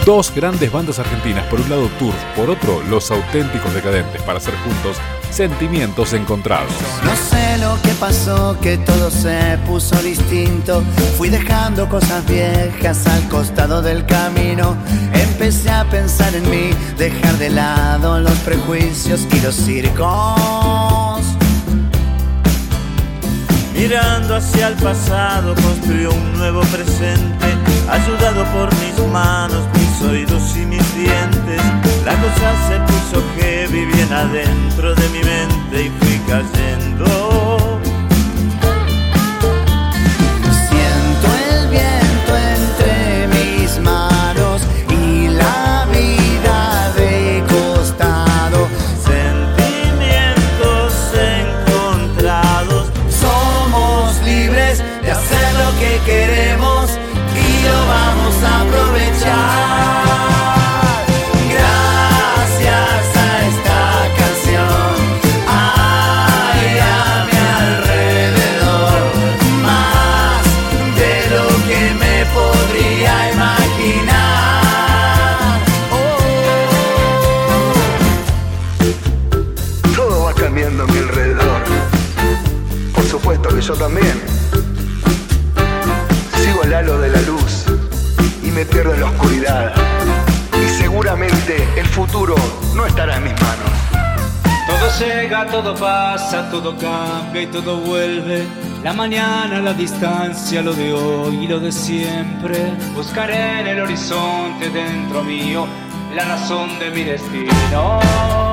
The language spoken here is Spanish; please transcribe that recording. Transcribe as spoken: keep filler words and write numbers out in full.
Dos grandes bandas argentinas, por un lado Turf, por otro Los Auténticos Decadentes, para hacer juntos Sentimientos Encontrados. No sé lo que pasó, que todo se puso distinto. Fui dejando cosas viejas al costado del camino. Empecé a pensar en mí, dejar de lado los prejuicios y los circos. Mirando hacia el pasado, construyó un nuevo presente, ayudado por mis manos, mis oídos y mis dientes. La cosa se puso heavy bien adentro de mi mente y fui cayendo. Siento el viento entre mis manos y la vida de costado. Sentimientos encontrados. Somos libres de hacer lo que queremos y lo vamos a aprovechar. Gracias a esta canción hay a mi alrededor más de lo que me podría imaginar. Oh. Todo va cambiando a mi alrededor. Por supuesto que yo también. Sigo el halo de la luz y me pierdo en la oscuridad. Y seguramente el futuro no estará en mis manos. Todo llega, todo pasa, todo cambia y todo vuelve. La mañana, la distancia, lo de hoy y lo de siempre. Buscaré en el horizonte dentro mío la razón de mi destino.